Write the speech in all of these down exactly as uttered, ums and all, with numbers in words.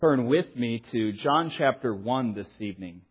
Turn with me to John chapter one this evening.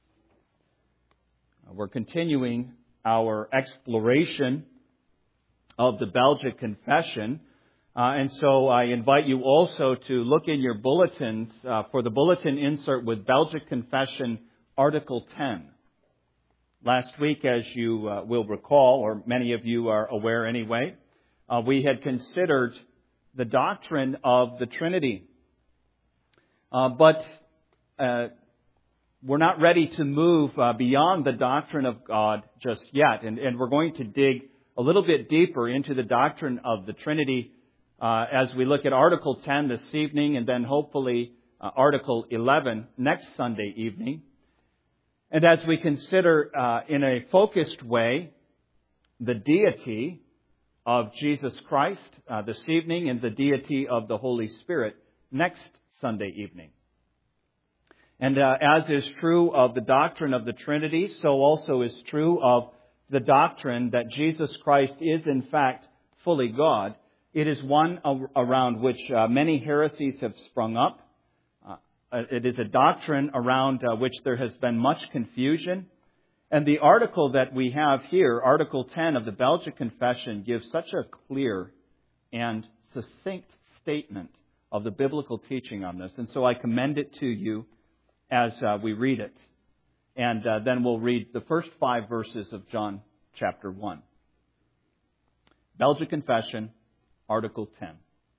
We're continuing our exploration of the Belgic Confession. Uh, and so I invite you also to look in your bulletins uh, for the bulletin insert with Belgic Confession Article ten. Last week, as you uh, will recall, or many of you are aware anyway, uh, we had considered the doctrine of the Trinity. Uh, but uh, we're not ready to move uh, beyond the doctrine of God just yet. And, and we're going to dig a little bit deeper into the doctrine of the Trinity uh, as we look at Article ten this evening and then hopefully uh, Article eleven next Sunday evening. And as we consider uh, in a focused way the deity of Jesus Christ uh, this evening and the deity of the Holy Spirit next Sunday evening. And uh, as is true of the doctrine of the Trinity, so also is true of the doctrine that Jesus Christ is in fact fully God. It is one around which uh, many heresies have sprung up. Uh, it is a doctrine around uh, which there has been much confusion. And the article that we have here, Article ten of the Belgic Confession, gives such a clear and succinct statement of the biblical teaching on this. And so I commend it to you as uh, we read it. And uh, then we'll read the first five verses of John chapter one. Belgic Confession, Article ten.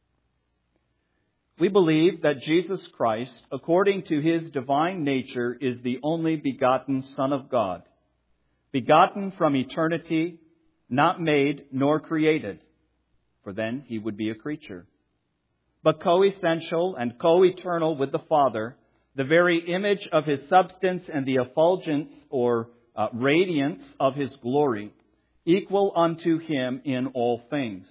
We believe that Jesus Christ, according to His divine nature, is the only begotten Son of God, begotten from eternity, not made nor created, for then He would be a creature, but co-essential and co-eternal with the Father, the very image of His substance and the effulgence or uh, radiance of His glory, equal unto Him in all things.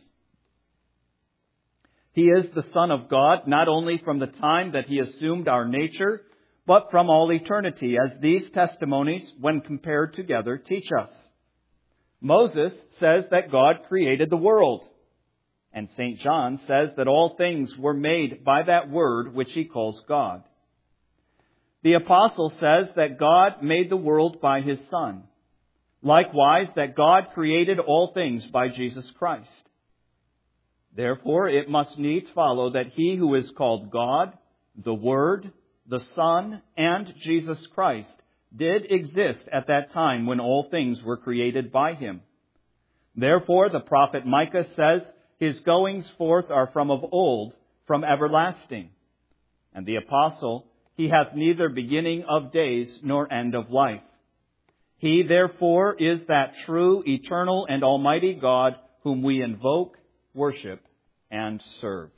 He is the Son of God, not only from the time that He assumed our nature, but from all eternity, as these testimonies, when compared together, teach us. Moses says that God created the world. And Saint John says that all things were made by that word which he calls God. The apostle says that God made the world by His Son. Likewise, that God created all things by Jesus Christ. Therefore, it must needs follow that He who is called God, the Word, the Son, and Jesus Christ did exist at that time when all things were created by Him. Therefore, the prophet Micah says, His goings forth are from of old, from everlasting. And the apostle, He hath neither beginning of days nor end of life. He therefore is that true, eternal, and almighty God whom we invoke, worship, and serve.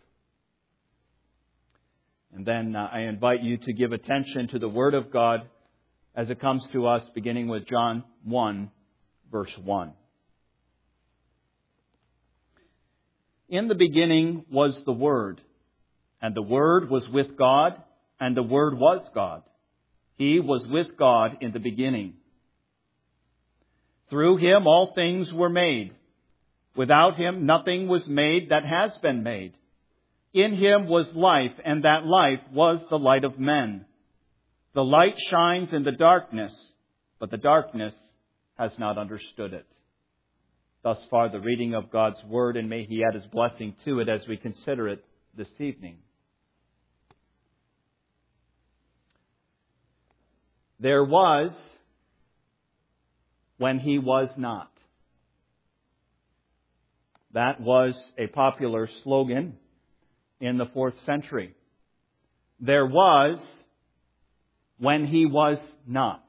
And then uh, I invite you to give attention to the Word of God as it comes to us, beginning with John one, verse one. In the beginning was the Word, and the Word was with God, and the Word was God. He was with God in the beginning. Through Him all things were made. Without Him nothing was made that has been made. In Him was life, and that life was the light of men. The light shines in the darkness, but the darkness has not understood it. Thus far, the reading of God's Word, and may He add His blessing to it as we consider it this evening. There was when He was not. That was a popular slogan in the fourth century. There was when He was not.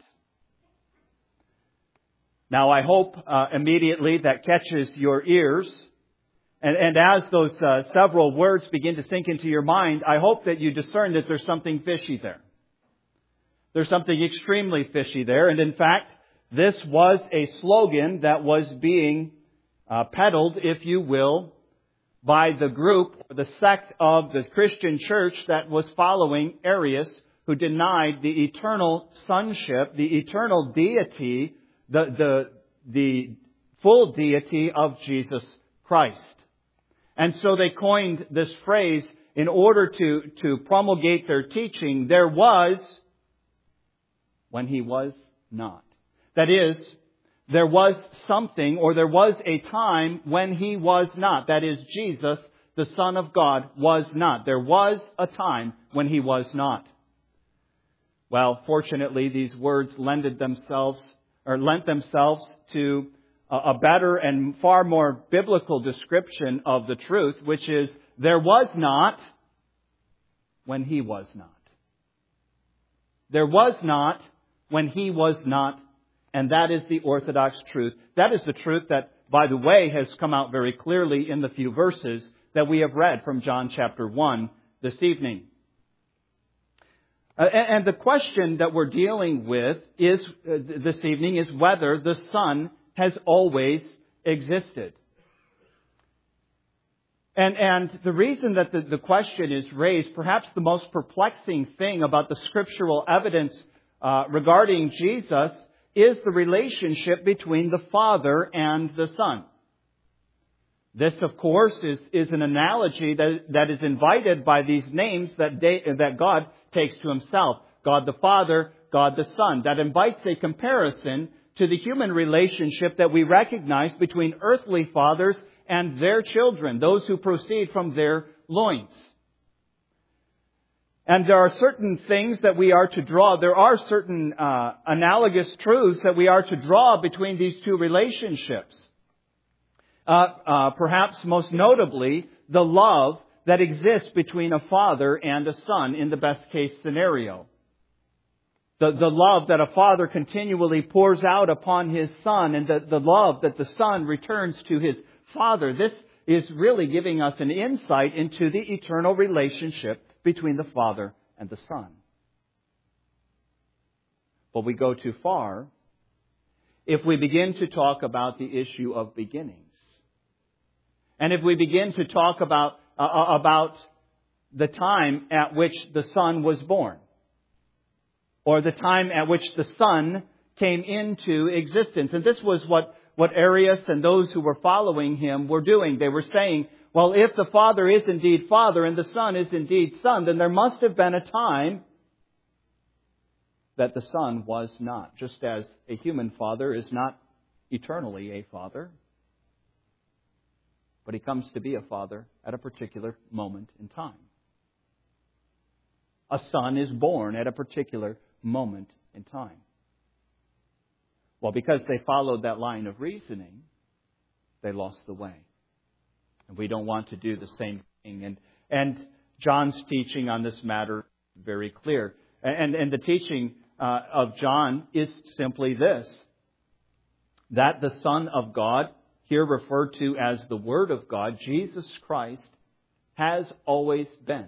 Now, I hope uh, immediately that catches your ears. And, and as those uh, several words begin to sink into your mind, I hope that you discern that there's something fishy there. There's something extremely fishy there. And in fact, this was a slogan that was being uh, peddled, if you will, by the group, the sect of the Christian church that was following Arius, who denied the eternal sonship, the eternal deity, the, the, the full deity of Jesus Christ. And so they coined this phrase, in order to, to promulgate their teaching, there was when He was not. That is, there was something, or there was a time when He was not. That is, Jesus, the Son of God, was not. There was a time when He was not. Well, fortunately, these words lended themselves, or lent themselves to a better and far more biblical description of the truth, which is, there was not when He was not. There was not when He was not, and that is the orthodox truth. That is the truth that, by the way, has come out very clearly in the few verses that we have read from John chapter one this evening. Uh, and, and the question that we're dealing with is uh, this evening is whether the Son has always existed. And, and the reason that the, the question is raised, perhaps the most perplexing thing about the scriptural evidence uh, regarding Jesus, is the relationship between the Father and the Son. This, of course, is, is an analogy that, that is invited by these names that, they, that God takes to Himself. God the Father, God the Son. That invites a comparison to the human relationship that we recognize between earthly fathers and their children, those who proceed from their loins. And there are certain things that we are to draw. There are certain uh, analogous truths that we are to draw between these two relationships. Uh, uh, perhaps most notably, the love that exists between a father and a son in the best case scenario. The, the love that a father continually pours out upon his son, and the, the love that the son returns to his father. This is really giving us an insight into the eternal relationship between the Father and the Son. But we go too far if we begin to talk about the issue of beginnings. And if we begin to talk about, uh, about the time at which the Son was born, or the time at which the Son came into existence. And this was what, what Arius and those who were following him were doing. They were saying, well, if the Father is indeed Father and the Son is indeed Son, then there must have been a time that the Son was not. Just as a human father is not eternally a father, but He comes to be a father at a particular moment in time. A son is born at a particular moment in time. Well, because they followed that line of reasoning, they lost the way. And we don't want to do the same thing. And, and John's teaching on this matter is very clear. And, and the teaching uh, of John is simply this, that the Son of God, here referred to as the Word of God, Jesus Christ, has always been.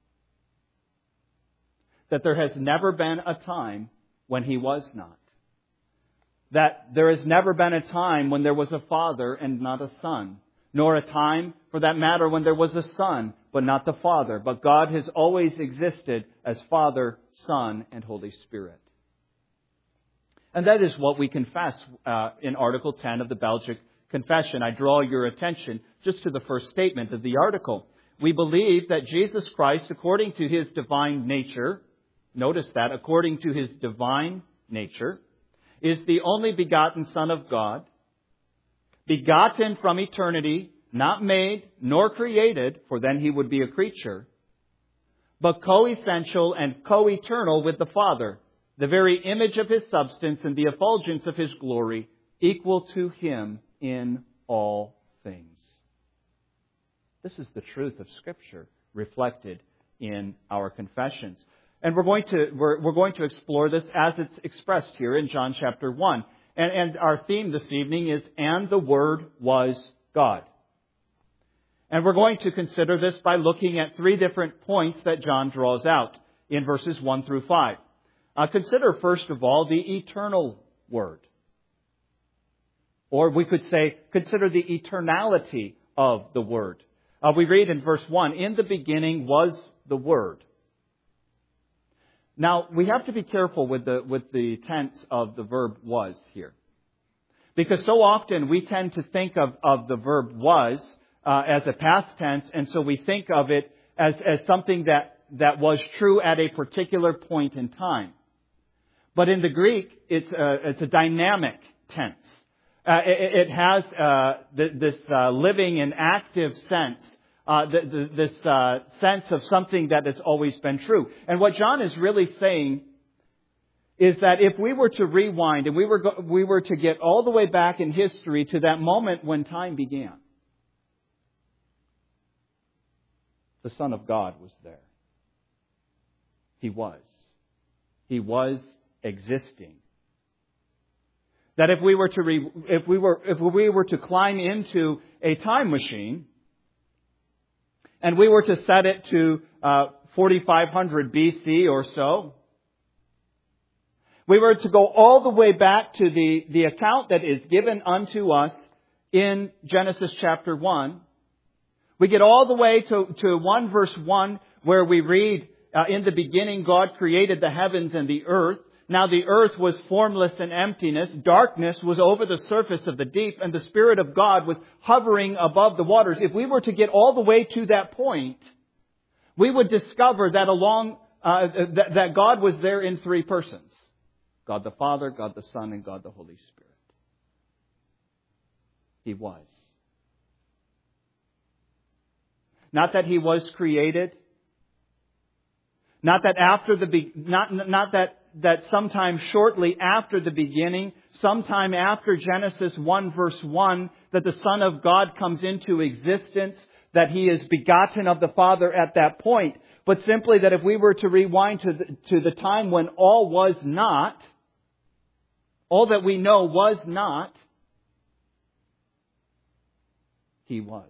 That there has never been a time when He was not. That there has never been a time when there was a Father and not a Son. Nor a time, for that matter, when there was a Son, but not the Father. But God has always existed as Father, Son, and Holy Spirit. And that is what we confess uh, in Article ten of the Belgic Confession. I draw your attention just to the first statement of the article. We believe that Jesus Christ, according to His divine nature, notice that, according to His divine nature, is the only begotten Son of God, begotten from eternity, not made nor created, for then He would be a creature, but co-essential and co-eternal with the Father, the very image of His substance and the effulgence of His glory, equal to Him in all things. This is the truth of Scripture reflected in our confessions. And we're going to we're, we're going to explore this as it's expressed here in John chapter one. And, and our theme this evening is, and the Word was God. And we're going to consider this by looking at three different points that John draws out in verses one through five. Uh, consider, first of all, the eternal Word. Or we could say, consider the eternality of the Word. Uh, we read in verse one, in the beginning was the Word. Now, we have to be careful with the with the tense of the verb was here. Because so often we tend to think of, of the verb was uh, as a past tense, and so we think of it as, as something that, that was true at a particular point in time. But in the Greek, it's a, it's a dynamic tense. Uh, it, it has uh, th- this uh, living and active sense, uh, th- th- this uh, sense of something that has always been true. And what John is really saying is that if we were to rewind and we were go- we were to get all the way back in history to that moment when time began, the Son of God was there. He was. He was existing. That if we were to re- if we were if we were to climb into a time machine and we were to set it to uh, forty-five hundred B C or so, we were to go all the way back to the, the account that is given unto us in Genesis chapter one. We get all the way to, to one verse one where we read, uh, in the beginning God created the heavens and the earth. Now the earth was formless and emptiness. Darkness was over the surface of the deep, and the Spirit of God was hovering above the waters. If we were to get all the way to that point, we would discover that along uh, that, that God was there in three persons: God the Father, God the Son, and God the Holy Spirit. He was. Not that He was created. Not that after the be- not not that. that sometime shortly after the beginning, sometime after Genesis one verse one, that the Son of God comes into existence, that He is begotten of the Father at that point, but simply that if we were to rewind to the, to the time when all was not, all that we know was not, He was.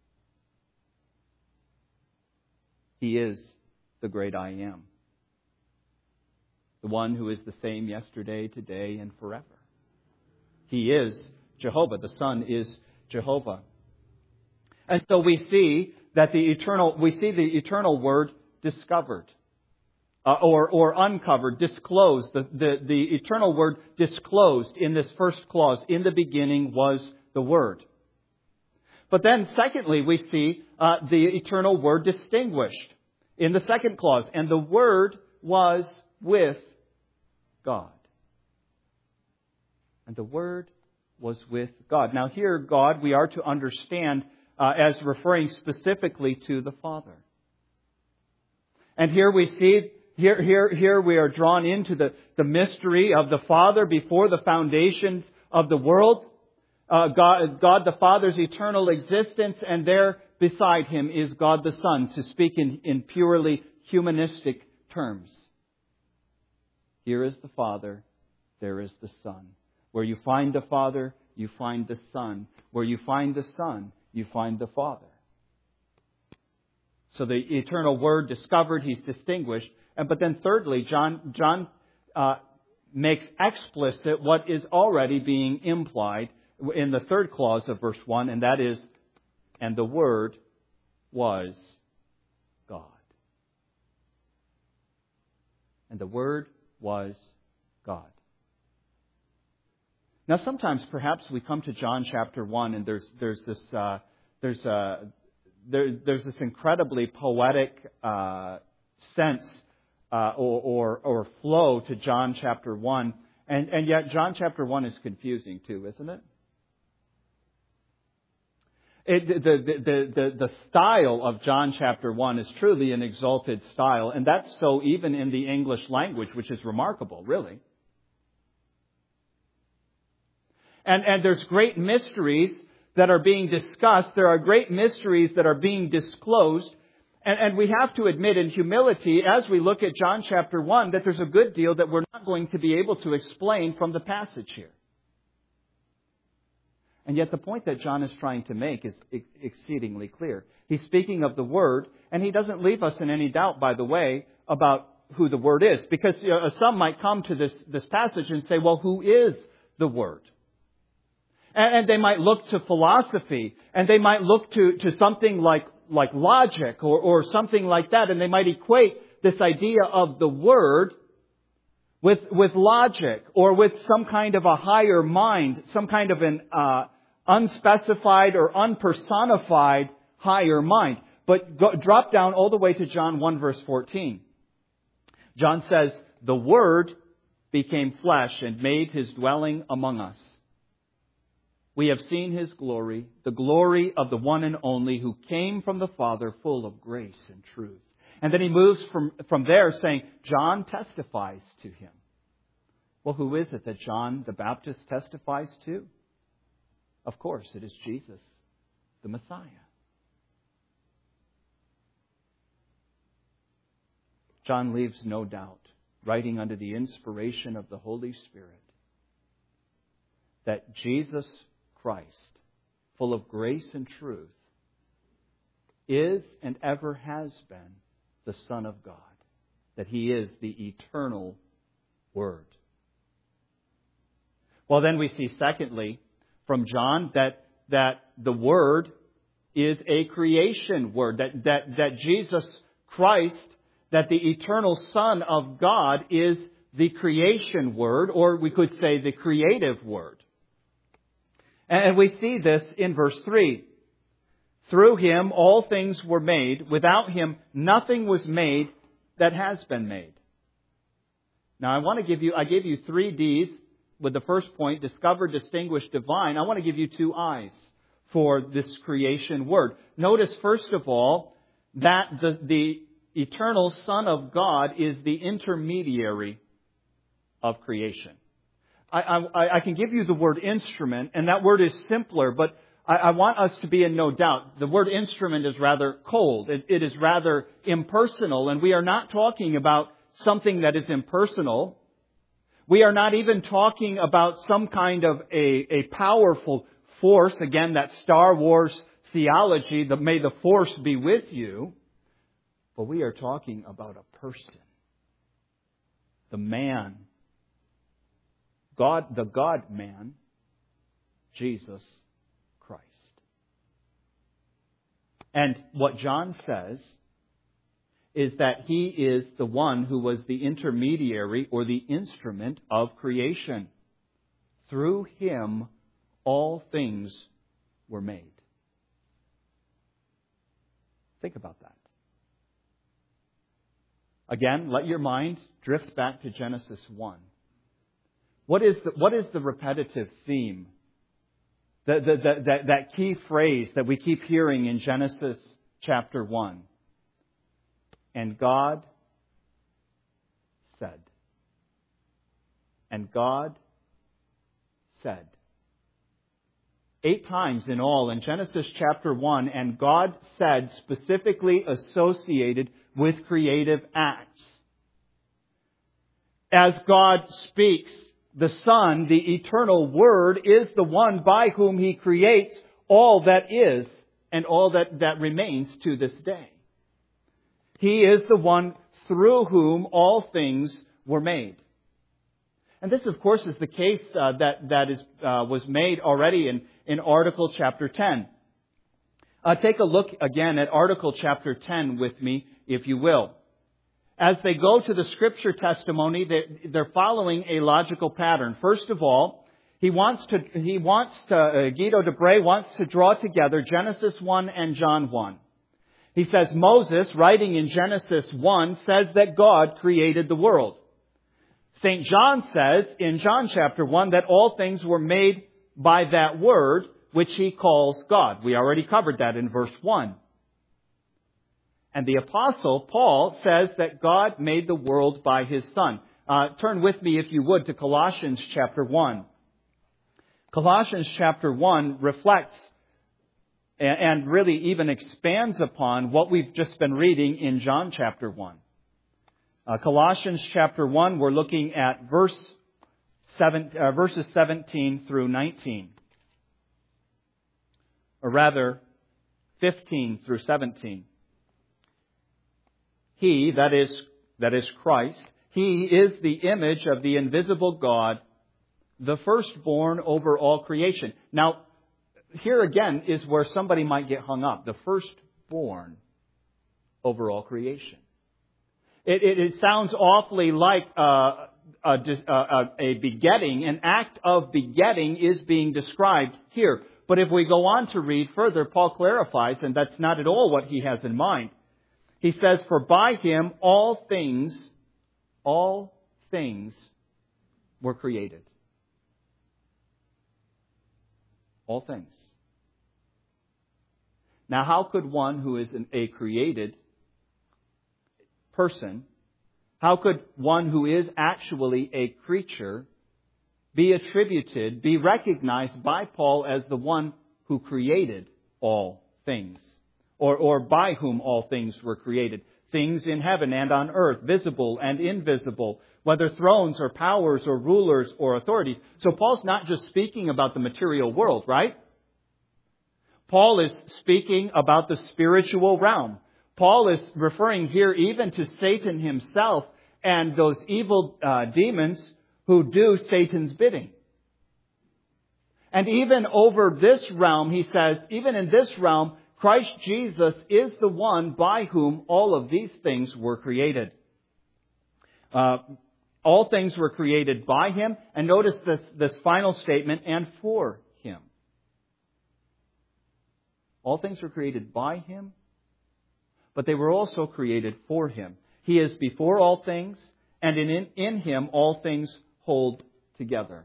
He is the great I Am. The one who is the same yesterday, today, and forever. He is Jehovah. The Son is Jehovah. And so we see that the eternal, we see the eternal Word discovered. Uh, or, or uncovered, disclosed. The, the, the eternal Word disclosed in this first clause. In the beginning was the Word. But then secondly, we see uh, the eternal Word distinguished in the second clause. And the Word was with God. And the Word was with God. Now here, God, we are to understand uh, as referring specifically to the Father. And here we see, here, here, here we are drawn into the, the mystery of the Father before the foundations of the world. Uh, God, God the Father's eternal existence, and there beside Him is God the Son, to speak in, in purely humanistic terms. Here is the Father, there is the Son. Where you find the Father, you find the Son. Where you find the Son, you find the Father. So the eternal Word discovered, He's distinguished. And but then thirdly, John John uh, makes explicit what is already being implied in the third clause of verse one, and that is, and the Word was God. And the Word was God. Now, sometimes perhaps we come to John chapter one, and there's there's this uh, there's a there, there's this incredibly poetic uh, sense uh, or, or or flow to John chapter one, and and yet John chapter one is confusing too, isn't it? It, the, the, the, the, the style of John chapter one is truly an exalted style, and that's so even in the English language, which is remarkable, really. And, and there's great mysteries that are being discussed. There are great mysteries that are being disclosed. And, and we have to admit in humility, as we look at John chapter one, that there's a good deal that we're not going to be able to explain from the passage here. And yet the point that John is trying to make is exceedingly clear. He's speaking of the Word, and he doesn't leave us in any doubt, by the way, about who the Word is. Because you know, some might come to this, this passage and say, well, who is the Word? And, and they might look to philosophy, and they might look to, to something like, like logic or, or something like that, and they might equate this idea of the Word with, with logic or with some kind of a higher mind, some kind of an uh, unspecified or unpersonified higher mind. But go, drop down all the way to John one verse fourteen. John says, the Word became flesh and made His dwelling among us. We have seen His glory, the glory of the one and only who came from the Father, full of grace and truth. And then he moves from, from there saying, John testifies to Him. Well, who is it that John the Baptist testifies to? Of course, it is Jesus, the Messiah. John leaves no doubt, writing under the inspiration of the Holy Spirit, that Jesus Christ, full of grace and truth, is and ever has been the Son of God, that He is the eternal Word. Well, then we see, secondly, from John, that, that the Word is a creation Word, that, that, that Jesus Christ, that the eternal Son of God is the creation Word, or we could say the creative Word. And we see this in verse three. Through Him all things were made. Without Him nothing was made that has been made. Now I want to give you, I gave you three D's with the first point, discover, distinguish, divine. I want to give you two I's for this creation Word. Notice first of all that the, the eternal Son of God is the intermediary of creation. I, I, I can give you the word instrument, and that word is simpler, but I, I want us to be in no doubt. The word instrument is rather cold. It, it is rather impersonal, and we are not talking about something that is impersonal. We are not even talking about some kind of a, a powerful force. Again, that Star Wars theology, the may the force be with you. But we are talking about a person. The man. God, the God-man, Jesus Christ. And what John says is that He is the one who was the intermediary or the instrument of creation. Through Him, all things were made. Think about that. Again, let your mind drift back to Genesis one. What is the, what is the repetitive theme? The, the, the, that, that key phrase that we keep hearing in Genesis chapter one. And God said. And God said. Eight times in all in Genesis chapter one, and God said, specifically associated with creative acts. As God speaks, the Son, the eternal Word, is the one by whom He creates all that is and all that, that remains to this day. He is the one through whom all things were made. And this, of course, is the case uh, that, that is, uh, was made already in, in Article chapter ten. Uh, take a look again at Article chapter ten with me, if you will. As they go to the Scripture testimony, they're following a logical pattern. First of all, he wants to, he wants to, uh, Guido de Bray wants to draw together Genesis one and John one. He says Moses, writing in Genesis one, says that God created the world. Saint John says in John chapter one that all things were made by that word, which he calls God. We already covered that in verse one. And the Apostle Paul says that God made the world by His Son. Uh, turn with me, if you would, to Colossians chapter one. Colossians chapter one reflects and really even expands upon what we've just been reading in John chapter one. Uh, Colossians chapter one, we're looking at verse seven, uh, verses seventeen through nineteen. Or rather, fifteen through seventeen. He, that is, that is Christ, He is the image of the invisible God, the firstborn over all creation. Now, here again is where somebody might get hung up. The firstborn over all creation. It, it, it sounds awfully like uh, a, a, a begetting. An act of begetting is being described here. But if we go on to read further, Paul clarifies, and that's not at all what he has in mind. He says, for by him all things, all things were created. All things. Now, how could one who is an, a created person, how could one who is actually a creature be attributed, be recognized by Paul as the one who created all things? Or, or by whom all things were created. Things in heaven and on earth, visible and invisible, whether thrones or powers or rulers or authorities. So Paul's not just speaking about the material world, right? Paul is speaking about the spiritual realm. Paul is referring here even to Satan himself and those evil uh, demons who do Satan's bidding. And even over this realm, he says, even in this realm, Christ Jesus is the one by whom all of these things were created. Uh, all things were created by him. And notice this, this final statement, and for him. All things were created by him, but they were also created for him. He is before all things, and in, in him all things hold together.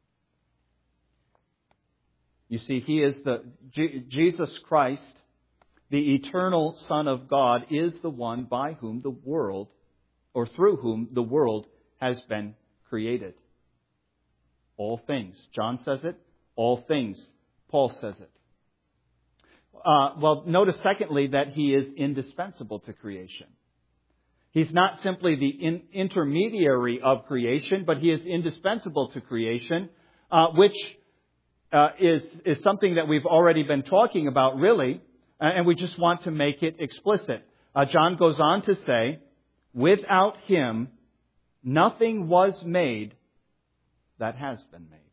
You see, he is the, G- Jesus Christ, the eternal Son of God, is the one by whom the world, or through whom the world has been created. All things. John says it. All things. Paul says it. Uh, well, notice secondly that he is indispensable to creation. He's not simply the in- intermediary of creation, but he is indispensable to creation, uh, which uh, is, is something that we've already been talking about, really, uh, and we just want to make it explicit. Uh, John goes on to say, without him, nothing was made that has been made.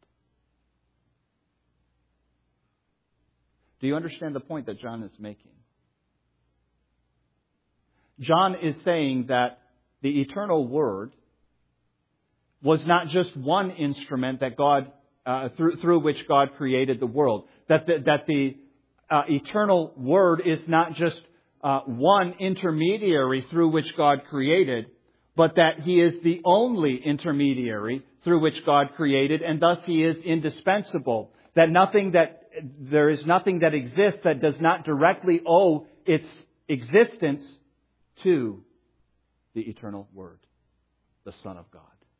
Do you understand the point that John is making? John is saying that the eternal Word was not just one instrument that God, uh, through, through which God created the world. That the, that the uh, eternal Word is not just uh, one intermediary through which God created, but that He is the only intermediary through which God created, and thus He is indispensable. That nothing that there is nothing that exists that does not directly owe its existence to the eternal Word, the Son of God.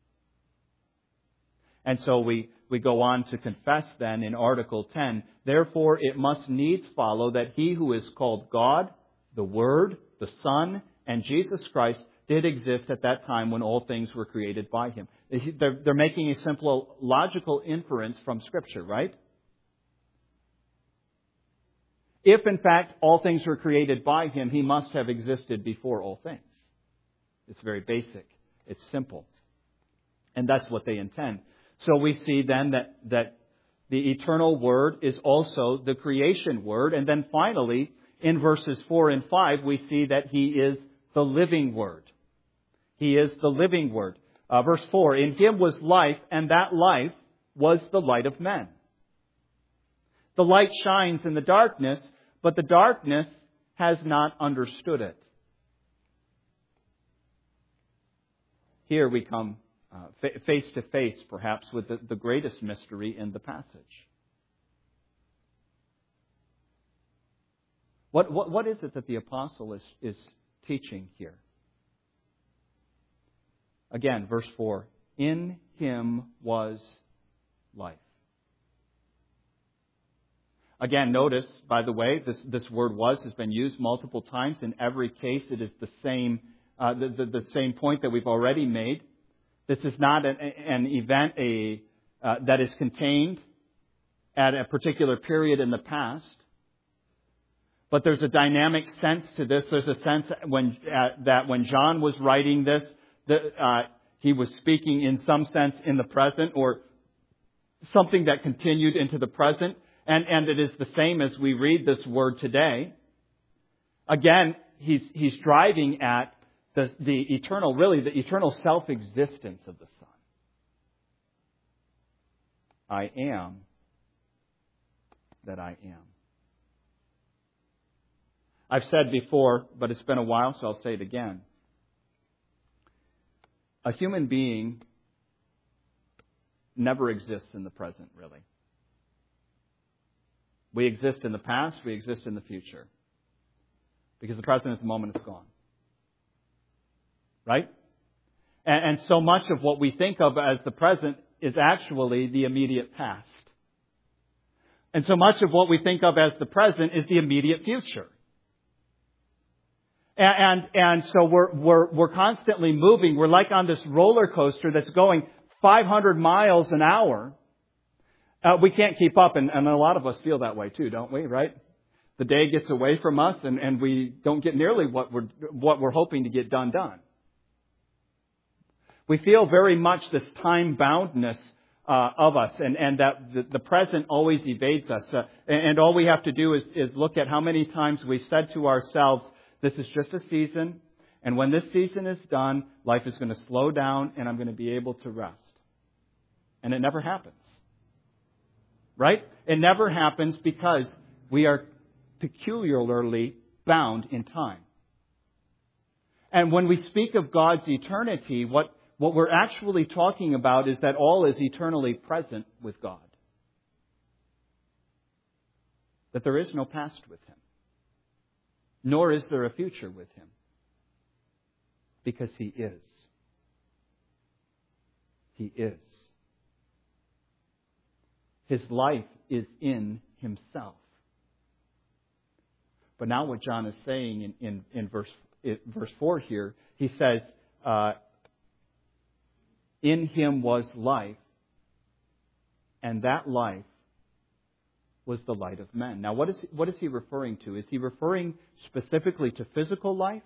And so we, we go on to confess then in Article ten, therefore it must needs follow that He who is called God, the Word, the Son, and Jesus Christ did exist at that time when all things were created by Him. They're, they're making a simple logical inference from Scripture, right? If, in fact, all things were created by Him, He must have existed before all things. It's very basic. It's simple. And that's what they intend. So we see then that, that the eternal Word is also the creation Word. And then finally, in verses four and five, we see that He is the living Word. He is the living Word. Uh, verse four, in Him was life, and that life was the light of men. The light shines in the darkness, but the darkness has not understood it. Here we come uh, fa- face to face, perhaps, with the, the greatest mystery in the passage. What, what, what is it that the apostle is, is teaching here? Again, verse four, in Him was life. Again, notice, by the way, this, this word was has been used multiple times. In every case, it is the same uh, the, the, the same point that we've already made. This is not an, an event a, uh, that is contained at a particular period in the past. But there's a dynamic sense to this. There's a sense when uh, that when John was writing this, that, uh, he was speaking in some sense in the present, or something that continued into the present. And, and it is the same as we read this word today. Again, he's, he's driving at the, the eternal, really the eternal self-existence of the Son. I am that I am. I've said before, but it's been a while, so I'll say it again. A human being never exists in the present, really. We exist in the past, we exist in the future. Because the present is the moment it's gone. Right? And, and so much of what we think of as the present is actually the immediate past. And so much of what we think of as the present is the immediate future. And, and, and so we're, we're, we're constantly moving. We're like on this roller coaster that's going five hundred miles an hour. Uh, we can't keep up, and, and a lot of us feel that way too, don't we, right? The day gets away from us, and, and we don't get nearly what we're, what we're hoping to get done done. We feel very much this time-boundness uh, of us, and, and that the, the present always evades us. Uh, and, and all we have to do is, is look at how many times we've said to ourselves, this is just a season, and when this season is done, life is going to slow down, and I'm going to be able to rest. And it never happens. Right? It never happens because we are peculiarly bound in time. And when we speak of God's eternity, what, what we're actually talking about is that all is eternally present with God. That there is no past with Him. Nor is there a future with Him. Because He is. He is. His life is in Himself. But now what John is saying in, in, in verse, in verse four here, he says, uh, in Him was life, and that life was the light of men. Now what is, what is he referring to? Is he referring specifically to physical life?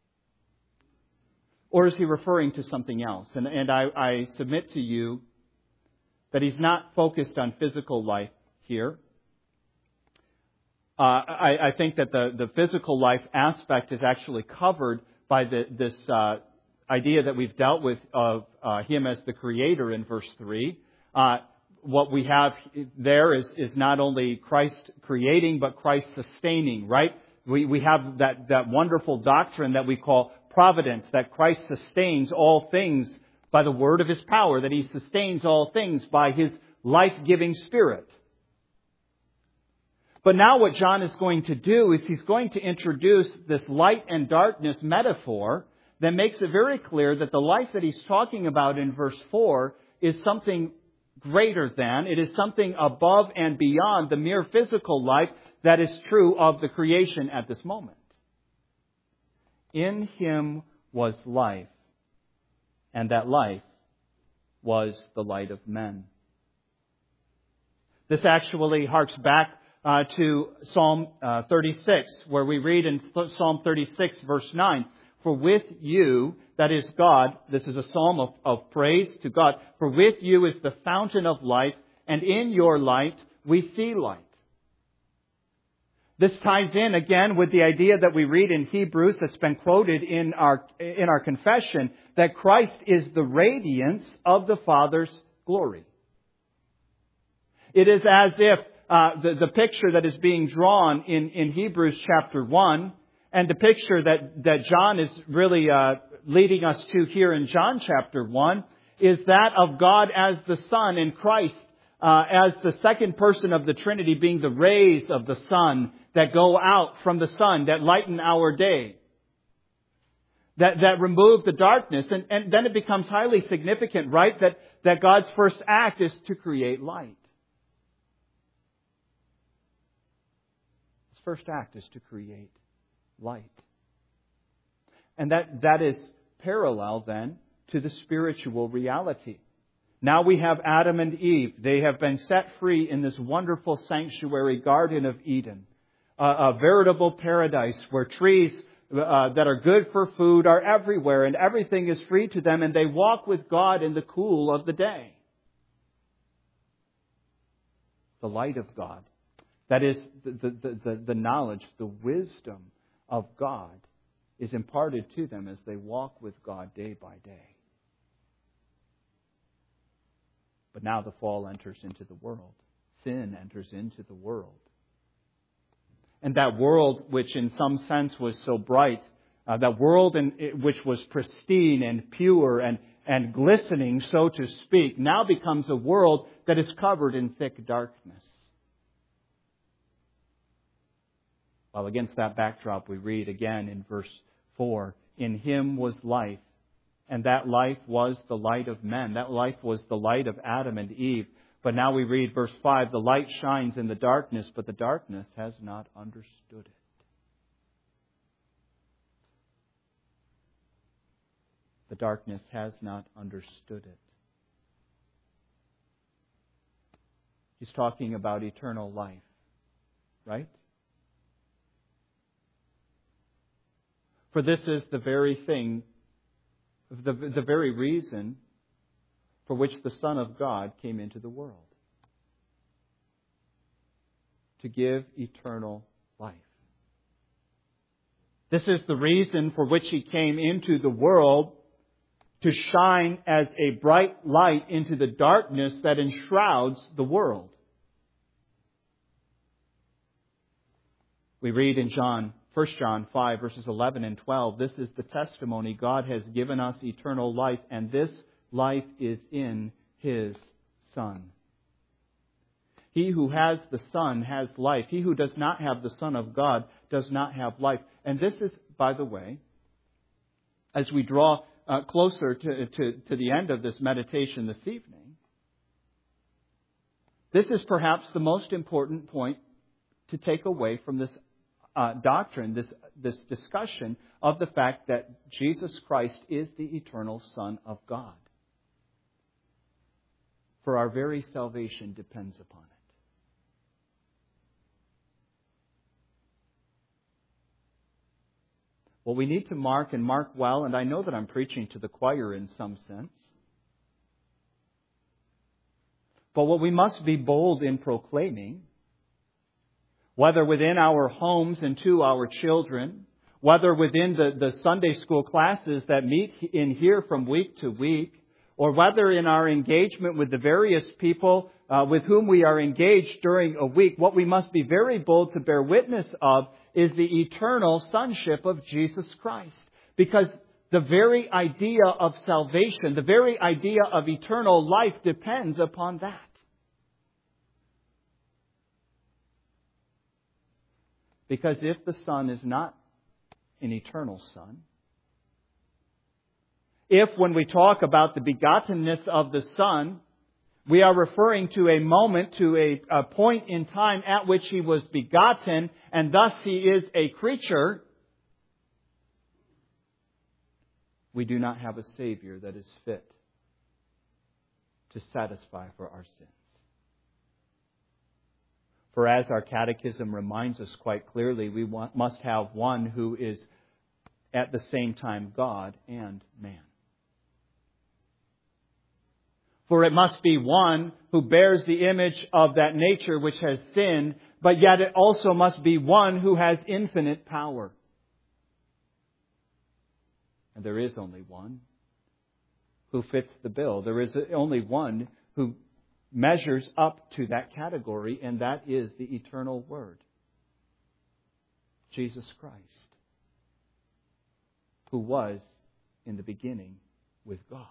Or is he referring to something else? And, and I, I submit to you that he's not focused on physical life here. Uh, I, I think that the, the physical life aspect is actually covered by the, this uh, idea that we've dealt with of uh, Him as the Creator in verse three. Uh, what we have there is, is not only Christ creating, but Christ sustaining, right? We, we have that, that wonderful doctrine that we call providence, that Christ sustains all things by the word of His power, that He sustains all things by His life-giving Spirit. But now what John is going to do is he's going to introduce this light and darkness metaphor that makes it very clear that the life that he's talking about in verse four is something greater than, it is something above and beyond the mere physical life that is true of the creation at this moment. In Him was life, and that life was the light of men. This actually harks back uh, to Psalm uh, thirty-six, where we read in Psalm thirty-six, verse nine, for with you, that is God, this is a psalm of, of praise to God, for with you is the fountain of life, and in your light we see light. This ties in again with the idea that we read in Hebrews that's been quoted in our, in our confession, that Christ is the radiance of the Father's glory. It is as if uh, the, the picture that is being drawn in, in Hebrews chapter one, and the picture that, that John is really uh, leading us to here in John chapter one, is that of God as the Son and Christ uh, as the second person of the Trinity, being the rays of the sun that go out from the sun, that lighten our day, that, that remove the darkness. And, and then it becomes highly significant, right, that, that God's first act is to create light. His first act is to create light. And that, that is parallel then to the spiritual reality. Now we have Adam and Eve. They have been set free in this wonderful sanctuary Garden of Eden. A, a veritable paradise where trees uh, that are good for food are everywhere and everything is free to them, and they walk with God in the cool of the day. The light of God. That is the, the, the, the knowledge, the wisdom of God is imparted to them as they walk with God day by day. But now the fall enters into the world. Sin enters into the world. And that world, which in some sense was so bright, uh, that world in, which was pristine and pure and, and glistening, so to speak, now becomes a world that is covered in thick darkness. Well, against that backdrop, we read again in verse four, "In Him was life, and that life was the light of men." That life was the light of Adam and Eve. But now we read verse five, "The light shines in the darkness, but the darkness has not understood it." The darkness has not understood it. He's talking about eternal life, right? For this is the very thing, the, the very reason for which the Son of God came into the world. To give eternal life. This is the reason for which He came into the world, to shine as a bright light into the darkness that enshrouds the world. We read in John, First John five, verses eleven and twelve, "This is the testimony, God has given us eternal life, and this life is in His Son. He who has the Son has life. He who does not have the Son of God does not have life." And this is, by the way, as we draw uh, closer to, to, to the end of this meditation this evening, this is perhaps the most important point to take away from this uh, doctrine, this, this discussion of the fact that Jesus Christ is the eternal Son of God. For our very salvation depends upon it. What we need to mark, and mark well, and I know that I'm preaching to the choir in some sense, but what we must be bold in proclaiming, whether within our homes and to our children, whether within the, the Sunday school classes that meet in here from week to week, or whether in our engagement with the various people uh, with whom we are engaged during a week, what we must be very bold to bear witness of is the eternal sonship of Jesus Christ. Because the very idea of salvation, the very idea of eternal life depends upon that. Because if the Son is not an eternal Son, if when we talk about the begottenness of the Son, we are referring to a moment, to a, a point in time at which He was begotten, and thus He is a creature, we do not have a Savior that is fit to satisfy for our sins. For as our catechism reminds us quite clearly, we want, must have one who is at the same time God and man. For it must be one who bears the image of that nature which has sinned, but yet it also must be one who has infinite power. And there is only one who fits the bill. There is only one who measures up to that category, and that is the eternal Word, Jesus Christ, who was in the beginning with God,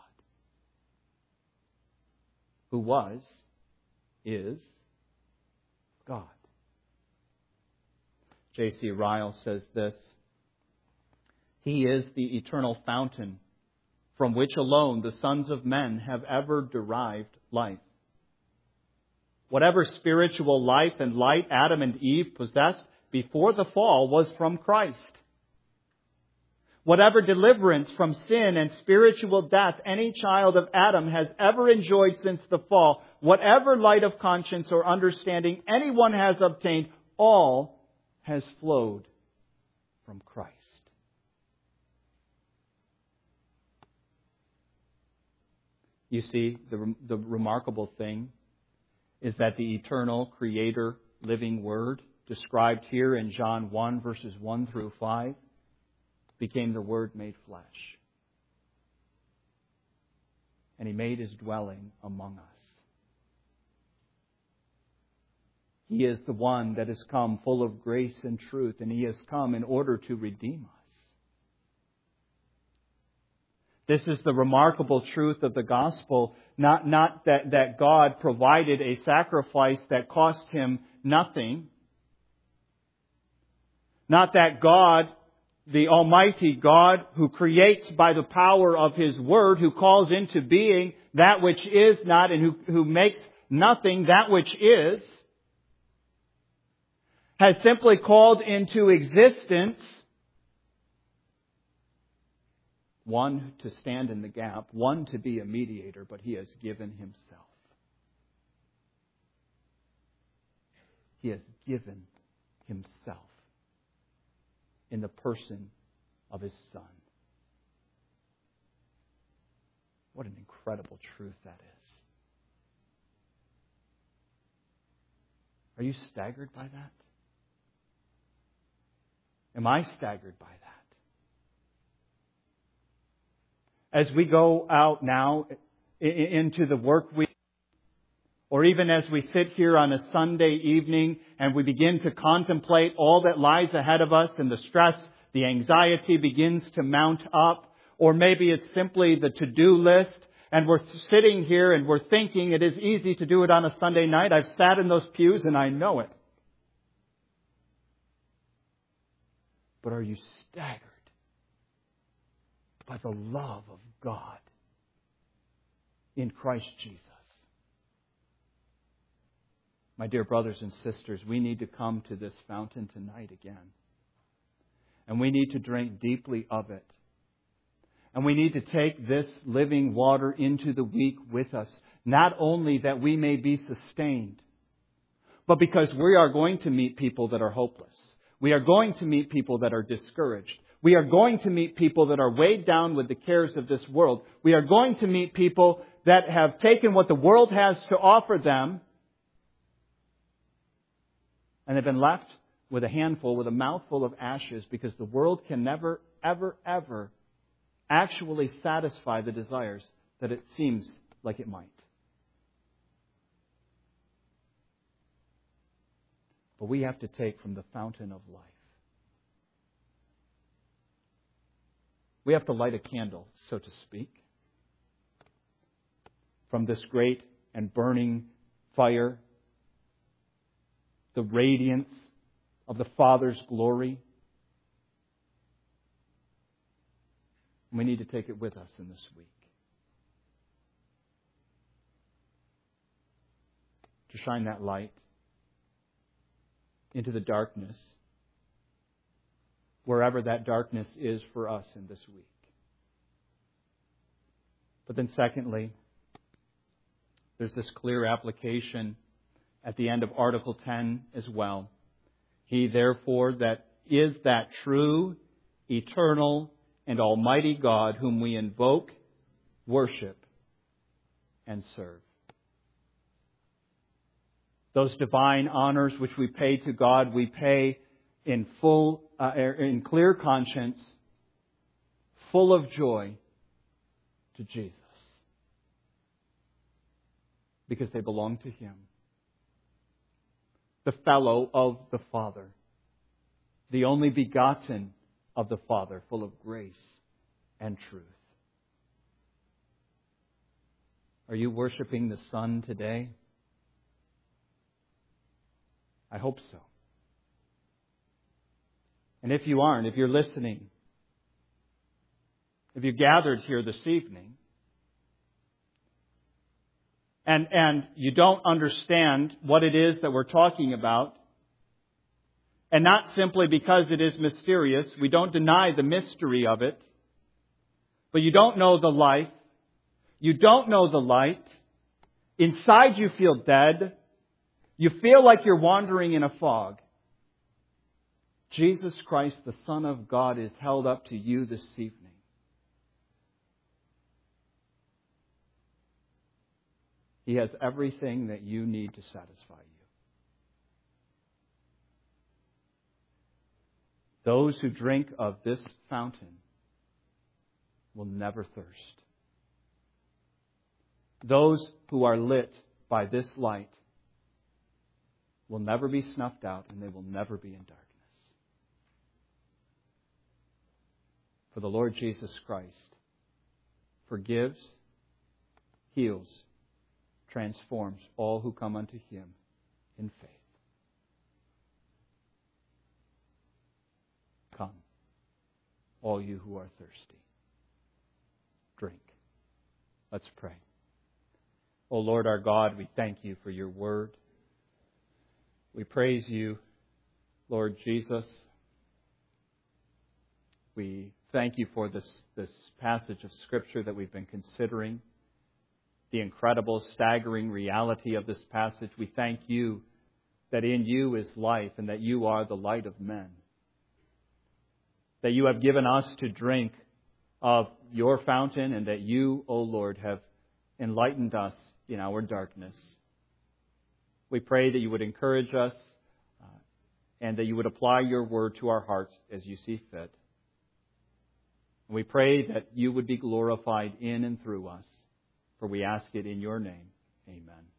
who was, is God. J C Ryle says this: He is the eternal fountain from which alone the sons of men have ever derived life. Whatever spiritual life and light Adam and Eve possessed before the fall was from Christ. Whatever deliverance from sin and spiritual death any child of Adam has ever enjoyed since the fall, whatever light of conscience or understanding anyone has obtained, all has flowed from Christ. You see, the, the remarkable thing is that the eternal Creator living Word, described here in John one, verses one through five, became the Word made flesh. And He made His dwelling among us. He is the one that has come full of grace and truth, and He has come in order to redeem us. This is the remarkable truth of the gospel, not, not that, that God provided a sacrifice that cost Him nothing. Not that God, the Almighty God, who creates by the power of His Word, who calls into being that which is not and who, who makes nothing that which is, has simply called into existence one to stand in the gap, one to be a mediator, but He has given Himself. He has given Himself in the person of His Son. What an incredible truth that is. Are you staggered by that? Am I staggered by that? As we go out now into the work week, or even as we sit here on a Sunday evening and we begin to contemplate all that lies ahead of us and the stress, the anxiety begins to mount up, or maybe it's simply the to-do list and we're sitting here and we're thinking it is easy to do it on a Sunday night. I've sat in those pews and I know it. But are you staggered by the love of God in Christ Jesus? My dear brothers and sisters, we need to come to this fountain tonight again. And we need to drink deeply of it. And we need to take this living water into the week with us, not only that we may be sustained, but because we are going to meet people that are hopeless. We are going to meet people that are discouraged. We are going to meet people that are weighed down with the cares of this world. We are going to meet people that have taken what the world has to offer them and have been left with a handful, with a mouthful of ashes, because the world can never, ever, ever actually satisfy the desires that it seems like it might. But we have to take from the fountain of life. We have to light a candle, so to speak, from this great and burning fire, the radiance of the Father's glory. We need to take it with us in this week. To shine that light into the darkness, wherever that darkness is for us in this week. But then secondly, there's this clear application at the end of Article ten as well. He therefore that is that true, eternal, and almighty God whom we invoke, worship, and serve. Those divine honors which we pay to God, we pay in full, uh, in clear conscience, full of joy to Jesus. Because they belong to Him. The fellow of the Father. The only begotten of the Father, full of grace and truth. Are you worshiping the Son today? I hope so. And if you aren't, if you're listening, if you gathered here this evening, and, and you don't understand what it is that we're talking about, and not simply because it is mysterious, we don't deny the mystery of it, but you don't know the life, you don't know the light, inside you feel dead, you feel like you're wandering in a fog. Jesus Christ, the Son of God, is held up to you this evening. He has everything that you need to satisfy you. Those who drink of this fountain will never thirst. Those who are lit by this light will never be snuffed out, and they will never be in darkness. For the Lord Jesus Christ forgives, heals, transforms all who come unto Him in faith. Come, all you who are thirsty. Drink. Let's pray. O Lord our God, we thank You for Your word. We praise You, Lord Jesus. We thank You for this, this passage of Scripture that we've been considering, the incredible, staggering reality of this passage. We thank You that in You is life and that You are the light of men. That You have given us to drink of Your fountain and that You, O Lord, have enlightened us in our darkness. We pray that You would encourage us uh, and that You would apply Your word to our hearts as You see fit. And we pray that You would be glorified in and through us, for we ask it in Your name. Amen.